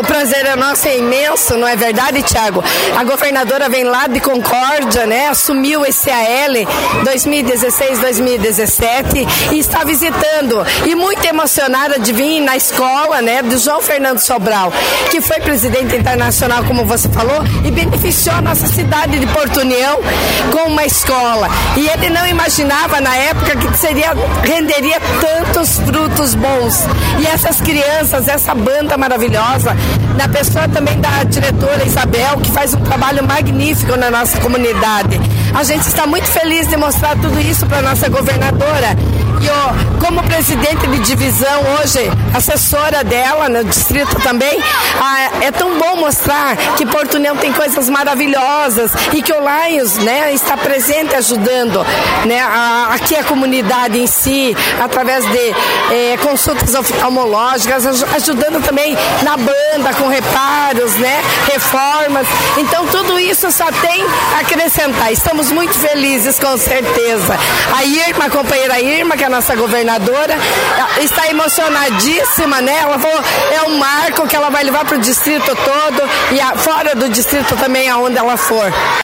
O prazer é nosso, é imenso, não é verdade, Tiago? A governadora vem lá de Concórdia, né? Assumiu esse AL 2016-2017 e está visitando. E muito emocionada de vir na escola, né? Do João Fernando Sobral, que foi presidente internacional, como você falou, e beneficiou a nossa cidade de Porto União com uma escola. E ele não imaginava na época que renderia tantos frutos bons. E essas crianças, essa banda maravilhosa, na pessoa também da diretora Isabel, que faz um trabalho magnífico na nossa comunidade. A gente está muito feliz de mostrar tudo isso para a nossa governadora. E como presidente de divisão hoje, assessora dela no distrito também, é tão bom mostrar que Porto União tem coisas maravilhosas e que o Lions, né, está presente ajudando, né, aqui a comunidade em si, através de consultas oftalmológicas, ajudando também na banda com reparos, né, reformas. Então tudo isso só tem a acrescentar. Estamos muito felizes, com certeza. A Irma, a companheira Irma, que é a nossa governadora, está emocionadíssima, né? Ela falou, é um marco que ela vai levar para o distrito todo e fora do distrito também, aonde ela for.